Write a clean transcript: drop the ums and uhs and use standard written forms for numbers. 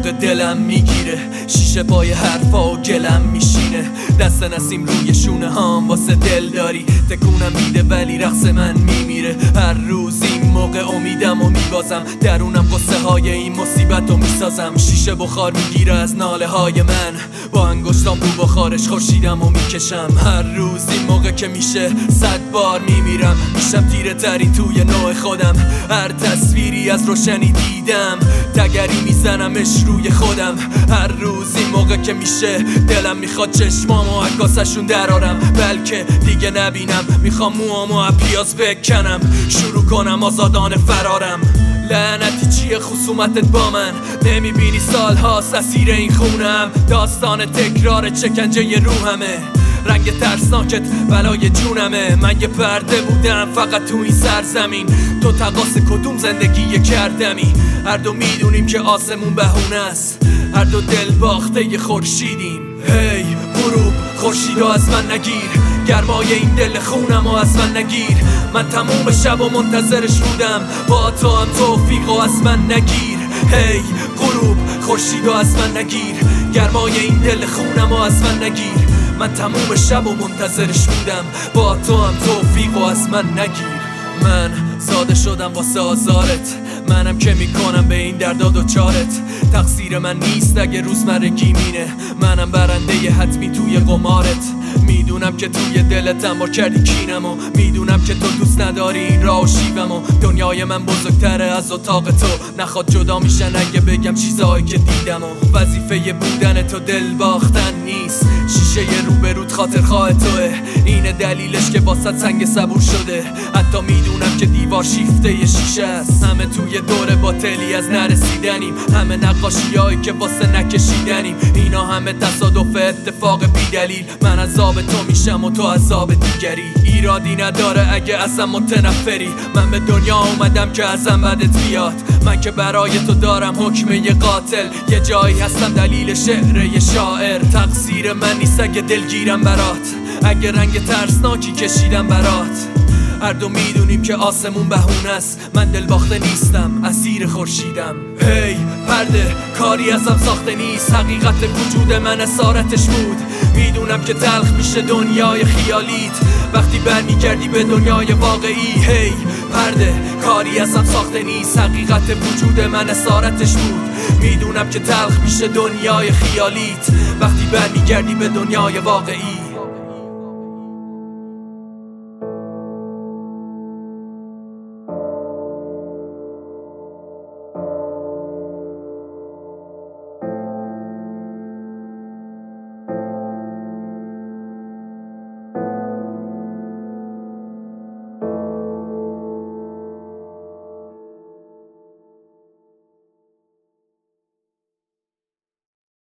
موقع دلم میگیره، شیشه پای حرفا و گلم میشینه. دست نسیم روی شونه هام واسه دل داری، تکونم میده ولی رقص من میمیره. هر روز این موقع امیدم و میبازم، درونم قصه های این مصیبت رو میسازم. شیشه بخار میگیره از ناله های من، با انگشتام رو بخارش خورشیدم و میکشم. هر روز این موقع که میشه 100 بار میمیرم، میشم تیره تری توی نوع خودم. هر تصویری از روشنی دیدم، تگری میزنمش روی خودم. هر روز این موقع که میشه دلم میخواد چشمامو عکاسشون درارم، بلکه دیگه نبینم. میخوام موامو پیاز بکنم، شروع کنم آزادانه فرارم. لعنتی چیه خصومتت با من؟ نمیبینی سالهاست اسیر این خونم، داستان تکرار چکنجه روحمه. رنگ ترسناکت بلای جونمه. من یه پرده بودم فقط تو این سرزمین، تو تقاس کدوم زندگی کردمی؟ هر دو میدونیم که آسمون بهونه است، هر دو دل باخته ی خورشیدیم. هی غروب خورشیدو از من نگیر، گرمای این دل خونم و از من نگیر. من تموم شب و منتظرش بودم، با تو هم توفیق و از من نگیر. هی غروب خورشیدو از من نگیر، گرمای این دل خونم و از من نگیر. من تموم شب و منتظرش بودم، با تو هم توفیق و از من نگیر. من ساده شدم واسه آزارت، منم که میکنم به این دردا دوچارت. تقصیر من نیست اگه روزمرگی مینه، منم برنده ی حتمی توی قمارت. میدونم که توی دلت انبار کردی کینم و میدونم که تو دوست نداری این راه و شیوم و دنیای من بزرگتره از اتاق تو. نخواد جدا میشن اگه بگم چیزایی که دیدم و وظیفه بودن تو دل باختن نیست. شیشه روبروت خاطرخواه توه، اینه دلیلش که واسه سنگ صبور شده. حتی میدونم که دیوار شیفته ی شیشه است، همه توی دور باطلی از نرسیدنیم، همه نقاشیایی که واسه نکشیدنیم. اینا همه تصادف اتفاق بی دلیل، من عذاب تو میشم و تو عذاب دیگری. ایرادی نداره اگه ازم متنفری، من به دنیا اومدم که ازم بدت بیاد. من که برای تو دارم حکم یه قاتل، یه جایی هستم دلیل شعر یه شاعر. تقصیر من نیست اگه دلگیرم برات، اگه رنگ ترسناکی کشیدم برات. هر دو میدونیم که آسمون بهونه است، من دل باخته نیستم اسیر خورشیدم. هی پرده کاری ازم ساخته نیست، حقیقت وجود من اسارتش بود. میدونم که تلخ میشه دنیای خیالیت وقتی برمیگردی به دنیای واقعی. هی پرده کاری ازم ساخته نیست، حقیقت وجود من اسارتش بود. میدونم که تلخ میشه دنیای خیالیت وقتی برمیگردی به دنیای واقعی.